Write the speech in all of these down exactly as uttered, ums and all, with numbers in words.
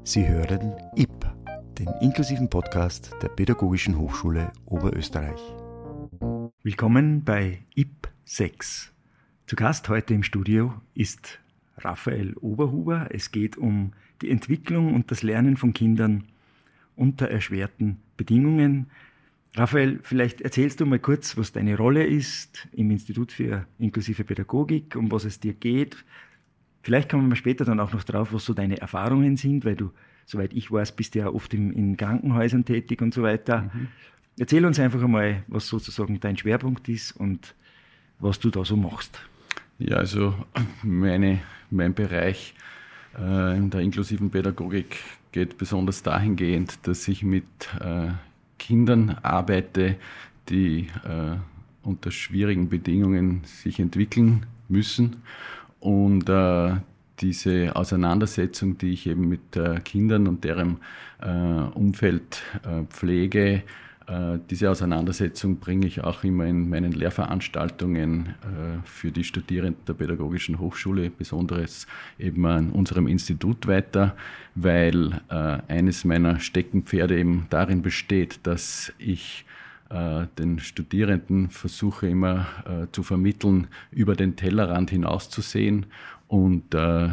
Sie hören I P, den inklusiven Podcast der Pädagogischen Hochschule Oberösterreich. Willkommen bei I P sechs. Zu Gast heute im Studio ist Raphael Oberhuber. Es geht um die Entwicklung und das Lernen von Kindern unter erschwerten Bedingungen. Raphael, vielleicht erzählst du mal kurz, was deine Rolle ist im Institut für inklusive Pädagogik, um was es dir geht. Vielleicht kommen wir später dann auch noch drauf, was so deine Erfahrungen sind, weil du, soweit ich weiß, bist ja oft in, in Krankenhäusern tätig und so weiter. Mhm. Erzähl uns einfach einmal, was sozusagen dein Schwerpunkt ist und was du da so machst. Ja, also meine, mein Bereich äh, in der inklusiven Pädagogik geht besonders dahingehend, dass ich mit äh, Kindern arbeite, die äh, unter schwierigen Bedingungen sich entwickeln müssen. Und äh, diese Auseinandersetzung, die ich eben mit äh, Kindern und deren äh, Umfeld äh, pflege, äh, diese Auseinandersetzung bringe ich auch immer in meinen Lehrveranstaltungen äh, für die Studierenden der Pädagogischen Hochschule, besonders eben an unserem Institut weiter, weil äh, eines meiner Steckenpferde eben darin besteht, dass ich den Studierenden versuche immer äh, zu vermitteln, über den Tellerrand hinauszusehen und äh,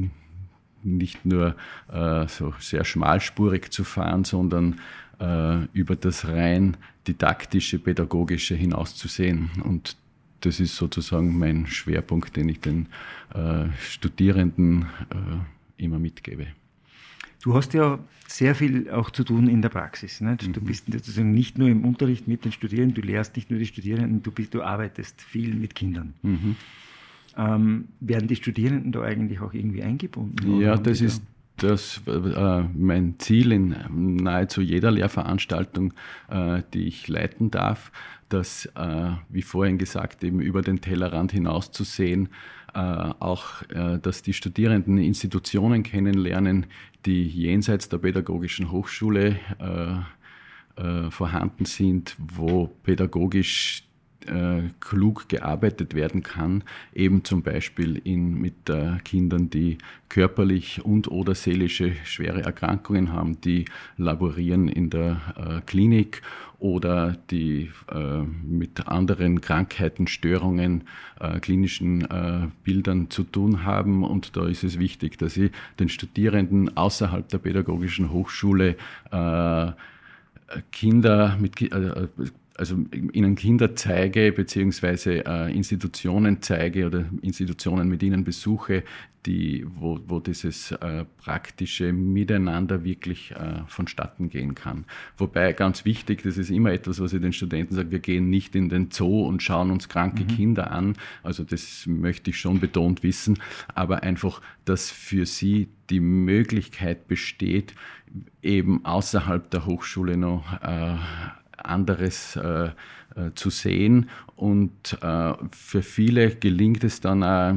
nicht nur äh, so sehr schmalspurig zu fahren, sondern äh, über das rein didaktische, pädagogische hinauszusehen. Und das ist sozusagen mein Schwerpunkt, den ich den äh, Studierenden äh, immer mitgebe. Du hast ja sehr viel auch zu tun in der Praxis. Ne? Du mhm. bist sozusagen nicht nur im Unterricht mit den Studierenden, du lehrst nicht nur die Studierenden, du, bist, du arbeitest viel mit Kindern. Mhm. Ähm, werden die Studierenden da eigentlich auch irgendwie eingebunden? Ja, das ist das, äh, mein Ziel in nahezu jeder Lehrveranstaltung, äh, die ich leiten darf, dass, äh, wie vorhin gesagt, eben über den Tellerrand hinauszusehen, äh, auch, äh, dass die Studierenden Institutionen kennenlernen, die jenseits der Pädagogischen Hochschule äh, äh, vorhanden sind, wo pädagogisch äh, klug gearbeitet werden kann, eben zum Beispiel in, mit äh, Kindern, die körperlich und oder seelische schwere Erkrankungen haben, die laborieren in der äh, Klinik oder die äh, mit anderen Krankheiten, Störungen, äh, klinischen äh, Bildern zu tun haben. Und da ist es wichtig, dass ich den Studierenden außerhalb der Pädagogischen Hochschule äh, Kinder mit äh, also ihnen Kinder zeige, beziehungsweise äh, Institutionen zeige oder Institutionen mit ihnen besuche, die, wo, wo dieses äh, praktische Miteinander wirklich äh, vonstatten gehen kann. Wobei ganz wichtig, das ist immer etwas, was ich den Studenten sage, wir gehen nicht in den Zoo und schauen uns kranke mhm. Kinder an, also das möchte ich schon betont wissen, aber einfach, dass für sie die Möglichkeit besteht, eben außerhalb der Hochschule noch äh, anderes äh, äh, zu sehen. Und äh, für viele gelingt es dann auch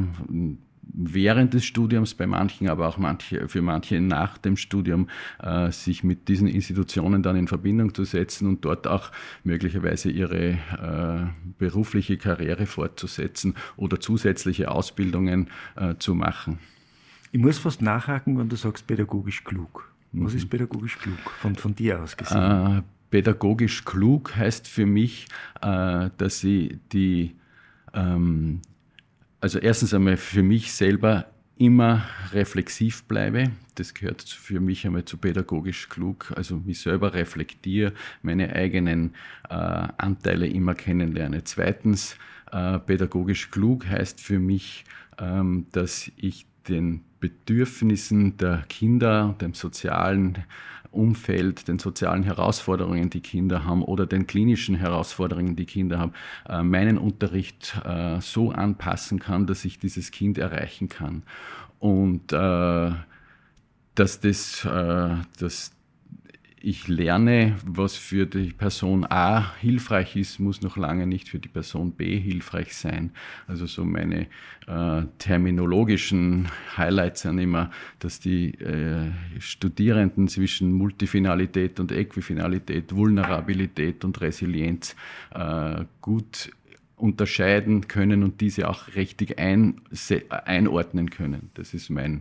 während des Studiums, bei manchen, aber auch manche, für manche nach dem Studium, äh, sich mit diesen Institutionen dann in Verbindung zu setzen und dort auch möglicherweise ihre äh, berufliche Karriere fortzusetzen oder zusätzliche Ausbildungen äh, zu machen. Ich muss fast nachhaken, wenn du sagst pädagogisch klug. Was mhm. ist pädagogisch klug von, von dir aus gesehen? Äh, Pädagogisch klug heißt für mich, äh, dass ich die, ähm, also erstens einmal für mich selber immer reflexiv bleibe. Das gehört für mich einmal zu pädagogisch klug, also mich selber reflektiere, meine eigenen äh, Anteile immer kennenlerne. Zweitens, äh, pädagogisch klug heißt für mich, ähm, dass ich den Bedürfnissen der Kinder, dem sozialen Umfeld, den sozialen Herausforderungen, die Kinder haben oder den klinischen Herausforderungen, die Kinder haben, äh, meinen Unterricht äh, so anpassen kann, dass ich dieses Kind erreichen kann. Und äh, dass das, äh, dass ich lerne, was für die Person A hilfreich ist, muss noch lange nicht für die Person B hilfreich sein. Also so meine äh, terminologischen Highlights sind immer, dass die äh, Studierenden zwischen Multifinalität und Äquifinalität, Vulnerabilität und Resilienz äh, gut unterscheiden können und diese auch richtig ein, einordnen können. Das ist mein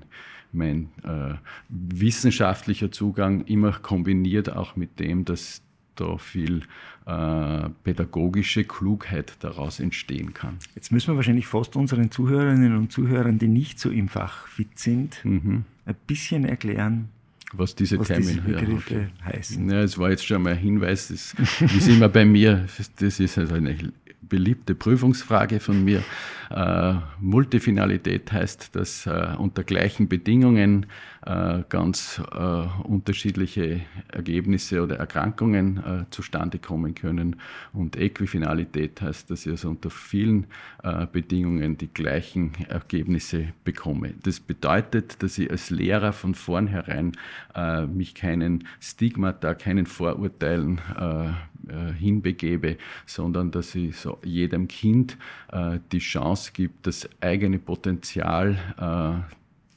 mein äh, wissenschaftlicher Zugang immer kombiniert auch mit dem, dass da viel äh, pädagogische Klugheit daraus entstehen kann. Jetzt müssen wir wahrscheinlich fast unseren Zuhörerinnen und Zuhörern, die nicht so im Fach fit sind, mhm. ein bisschen erklären, was diese, was Termin, diese Begriffe ja, okay. heißen. Ja, es war jetzt schon mal ein Hinweis, das ist immer bei mir, das ist also eine beliebte Prüfungsfrage von mir. Äh, Multifinalität heißt, dass äh, unter gleichen Bedingungen äh, ganz äh, unterschiedliche Ergebnisse oder Erkrankungen äh, zustande kommen können. Und Äquifinalität heißt, dass ich also unter vielen äh, Bedingungen die gleichen Ergebnisse bekomme. Das bedeutet, dass ich als Lehrer von vornherein äh, mich keinen Stigmata, keinen Vorurteilen äh, äh, hinbegebe, sondern dass ich so jedem Kind äh, die Chance gibt, das eigene Potenzial äh,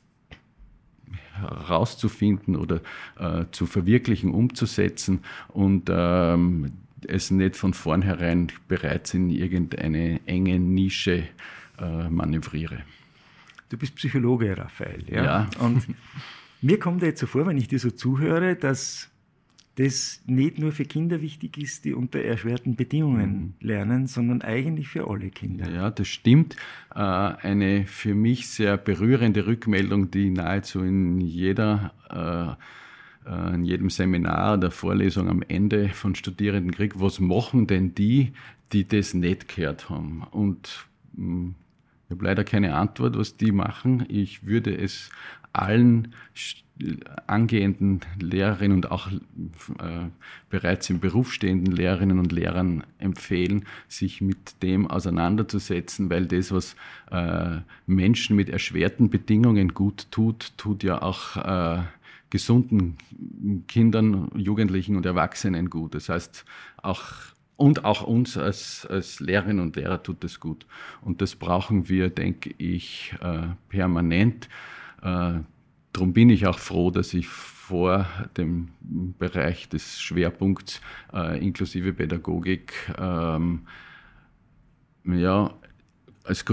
herauszufinden oder äh, zu verwirklichen, umzusetzen und ähm, es nicht von vornherein bereits in irgendeine enge Nische äh, manövriere. Du bist Psychologe, Raphael. Ja? Ja. Und mir kommt jetzt so vor, wenn ich dir so zuhöre, dass das nicht nur für Kinder wichtig ist, die unter erschwerten Bedingungen lernen, sondern eigentlich für alle Kinder. Ja, das stimmt. Eine für mich sehr berührende Rückmeldung, die nahezu in jeder, in jedem Seminar oder Vorlesung am Ende von Studierenden kriege: Was machen denn die, die das nicht gehört haben? Und ich habe leider keine Antwort, was die machen. Ich würde es allen angehenden Lehrerinnen und auch äh, bereits im Beruf stehenden Lehrerinnen und Lehrern empfehlen, sich mit dem auseinanderzusetzen, weil das, was äh, Menschen mit erschwerten Bedingungen gut tut, tut ja auch äh, gesunden Kindern, Jugendlichen und Erwachsenen gut. Das heißt, auch und auch uns als, als Lehrerinnen und Lehrer tut das gut. Und das brauchen wir, denke ich, äh, permanent. Äh, Darum bin ich auch froh, dass ich vor dem Bereich des Schwerpunkts äh, inklusive Pädagogik ähm, ja, als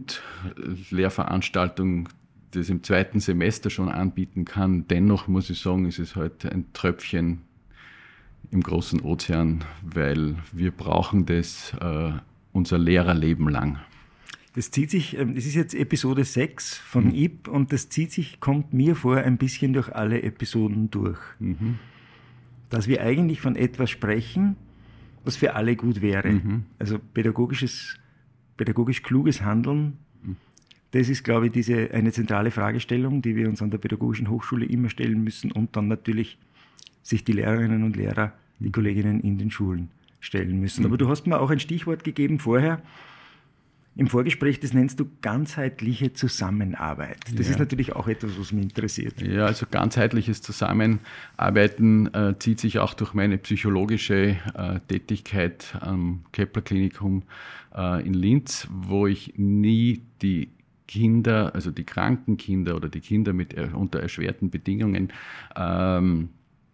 Grundlehrveranstaltung das im zweiten Semester schon anbieten kann. Dennoch muss ich sagen, ist es heute ein Tröpfchen im großen Ozean, weil wir brauchen das äh, unser Lehrerleben lang. Das zieht sich, das ist jetzt Episode sechs von mhm. I P und das zieht sich, kommt mir vor, ein bisschen durch alle Episoden durch. Mhm. Dass wir eigentlich von etwas sprechen, was für alle gut wäre. Mhm. Also pädagogisches, pädagogisch kluges Handeln, mhm. das ist, glaube ich, diese, eine zentrale Fragestellung, die wir uns an der Pädagogischen Hochschule immer stellen müssen und dann natürlich sich die Lehrerinnen und Lehrer, die Kolleginnen in den Schulen stellen müssen. Mhm. Aber du hast mir auch ein Stichwort gegeben vorher, im Vorgespräch, das nennst du ganzheitliche Zusammenarbeit. Das ja. ist natürlich auch etwas, was mich interessiert. Ja, also ganzheitliches Zusammenarbeiten äh, zieht sich auch durch meine psychologische äh, Tätigkeit am Kepler-Klinikum äh, in Linz, wo ich nie die Kinder, also die kranken Kinder oder die Kinder mit äh, unter erschwerten Bedingungen ähm,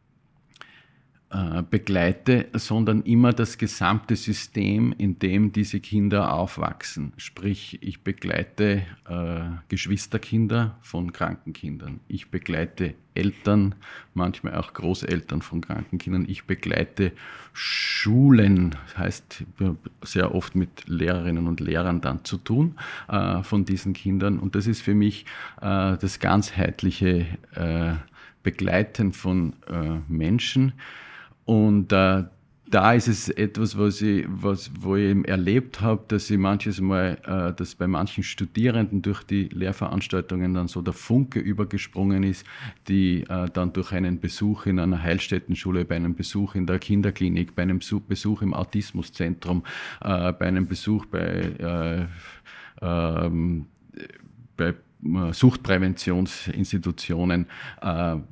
begleite, sondern immer das gesamte System, in dem diese Kinder aufwachsen. Sprich, ich begleite äh, Geschwisterkinder von kranken Kindern. Ich begleite Eltern, manchmal auch Großeltern von kranken Kindern. Ich begleite Schulen, das heißt sehr oft mit Lehrerinnen und Lehrern dann zu tun äh, von diesen Kindern. Und das ist für mich äh, das ganzheitliche äh, Begleiten von äh, Menschen. Und äh, da ist es etwas, was ich, was, wo ich eben erlebt habe, dass ich manches Mal, äh, dass bei manchen Studierenden durch die Lehrveranstaltungen dann so der Funke übergesprungen ist, die äh, dann durch einen Besuch in einer Heilstättenschule, bei einem Besuch in der Kinderklinik, bei einem Besuch im Autismuszentrum, äh, bei einem Besuch bei, äh, äh, bei Suchtpräventionsinstitutionen, äh,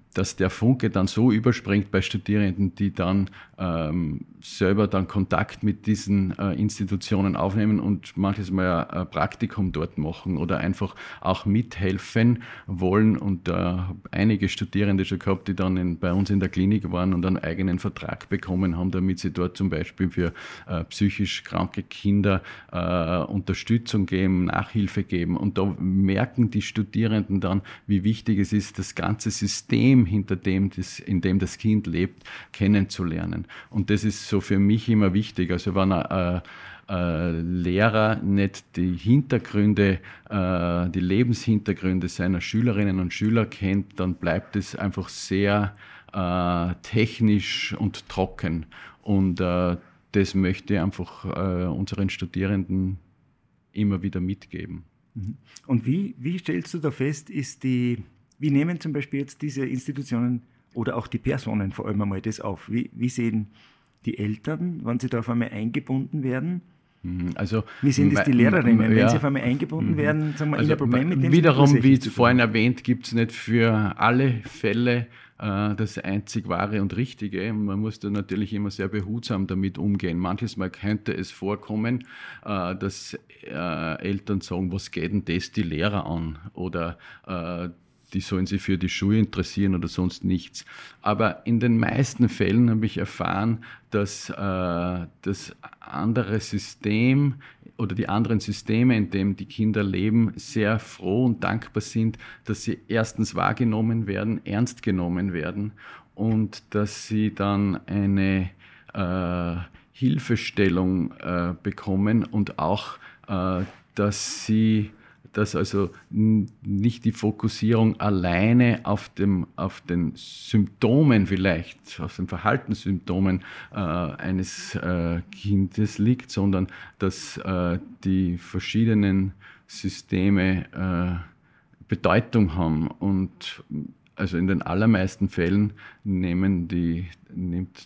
dass der Funke dann so überspringt bei Studierenden, die dann ähm, selber dann Kontakt mit diesen äh, Institutionen aufnehmen und manches Mal ein Praktikum dort machen oder einfach auch mithelfen wollen. Und äh, einige Studierende schon gehabt, die dann in, bei uns in der Klinik waren und einen eigenen Vertrag bekommen haben, damit sie dort zum Beispiel für äh, psychisch kranke Kinder äh, Unterstützung geben, Nachhilfe geben. Und da merken die Studierenden dann, wie wichtig es ist, das ganze System, hinter dem das, in dem das Kind lebt, kennenzulernen. Und das ist so für mich immer wichtig. Also wenn ein äh, Lehrer nicht die Hintergründe, äh, die Lebenshintergründe seiner Schülerinnen und Schüler kennt, dann bleibt es einfach sehr äh, technisch und trocken. Und äh, das möchte ich einfach äh, unseren Studierenden immer wieder mitgeben. Und wie, wie stellst du da fest, ist die Wie nehmen zum Beispiel jetzt diese Institutionen oder auch die Personen vor allem einmal das auf? Wie, wie sehen die Eltern, wenn sie da auf einmal eingebunden werden? Also, wie sehen das die Lehrerinnen, wenn ja, sie auf einmal eingebunden werden? Sagen wir, also in ein Problem mit dem wiederum, wie vorhin erwähnt, gibt es nicht für alle Fälle äh, das einzig Wahre und Richtige. Man muss da natürlich immer sehr behutsam damit umgehen. Manches Mal könnte es vorkommen, äh, dass äh, Eltern sagen, was geht denn das die Lehrer an? Oder äh, die sollen sich für die Schule interessieren oder sonst nichts. Aber in den meisten Fällen habe ich erfahren, dass äh, das andere System oder die anderen Systeme, in denen die Kinder leben, sehr froh und dankbar sind, dass sie erstens wahrgenommen werden, ernst genommen werden und dass sie dann eine äh, Hilfestellung äh, bekommen und auch, äh, dass sie dass also nicht die Fokussierung alleine auf, dem, auf den Symptomen vielleicht, auf den Verhaltenssymptomen äh, eines äh, Kindes liegt, sondern dass äh, die verschiedenen Systeme äh, Bedeutung haben. Und also in den allermeisten Fällen nehmen die, nimmt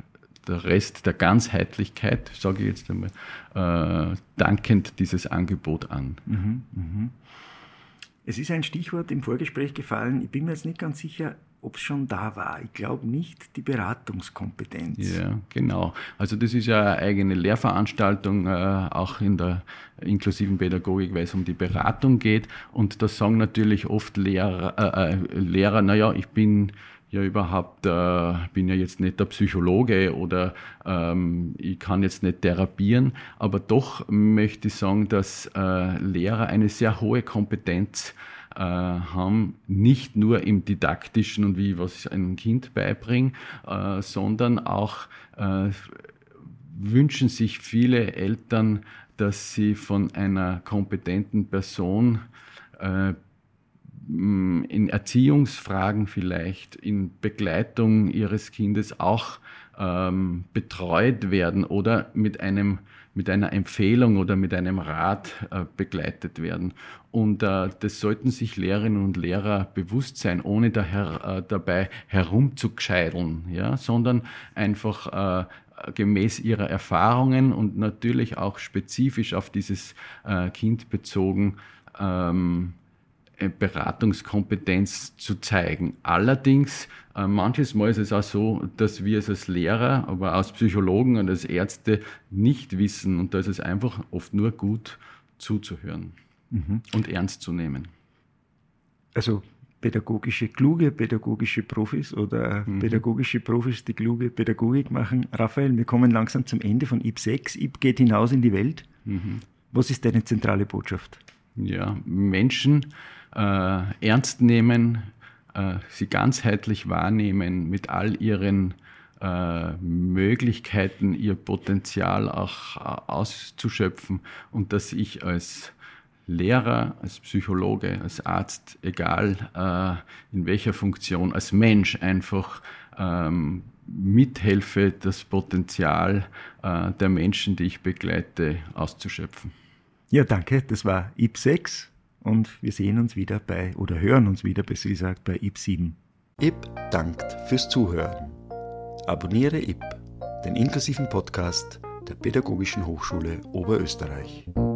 der Rest der Ganzheitlichkeit, sage ich jetzt einmal, äh, dankend dieses Angebot an. Mhm, mhm. Es ist ein Stichwort im Vorgespräch gefallen, ich bin mir jetzt nicht ganz sicher, ob es schon da war. Ich glaube nicht, die Beratungskompetenz. Ja, genau. Also das ist ja eine eigene Lehrveranstaltung, äh, auch in der inklusiven Pädagogik, weil es um die Beratung geht. Und da sagen natürlich oft Lehrer, äh, äh, Lehrer, naja, ich bin ja überhaupt, äh, bin ja jetzt nicht der Psychologe oder ähm, ich kann jetzt nicht therapieren, aber doch möchte ich sagen, dass äh, Lehrer eine sehr hohe Kompetenz äh, haben, nicht nur im Didaktischen und wie was ich einem Kind beibringe, äh, sondern auch äh, wünschen sich viele Eltern, dass sie von einer kompetenten Person äh, in Erziehungsfragen vielleicht, in Begleitung ihres Kindes auch ähm, betreut werden oder mit einem mit einer Empfehlung oder mit einem Rat äh, begleitet werden. Und äh, das sollten sich Lehrerinnen und Lehrer bewusst sein, ohne daher, äh, dabei herumzugescheideln, ja, sondern einfach äh, gemäß ihrer Erfahrungen und natürlich auch spezifisch auf dieses äh, Kind bezogen ähm, Beratungskompetenz zu zeigen. Allerdings, äh, manches Mal ist es auch so, dass wir es als Lehrer, aber als Psychologen und als Ärzte nicht wissen. Und da ist es einfach oft nur gut zuzuhören mhm. und ernst zu nehmen. Also pädagogische, kluge pädagogische Profis oder mhm. pädagogische Profis, die kluge Pädagogik machen. Raphael, wir kommen langsam zum Ende von I P sechs. I P geht hinaus in die Welt. Mhm. Was ist deine zentrale Botschaft? Ja, Menschen äh, ernst nehmen, äh, sie ganzheitlich wahrnehmen, mit all ihren äh, Möglichkeiten, ihr Potenzial auch äh, auszuschöpfen und dass ich als Lehrer, als Psychologe, als Arzt, egal äh, in welcher Funktion, als Mensch einfach ähm, mithelfe, das Potenzial äh, der Menschen, die ich begleite, auszuschöpfen. Ja, danke. Das war I P sechs und wir sehen uns wieder bei, oder hören uns wieder, besser gesagt, bei I P sieben. I P dankt fürs Zuhören. Abonniere I P, den inklusiven Podcast der Pädagogischen Hochschule Oberösterreich.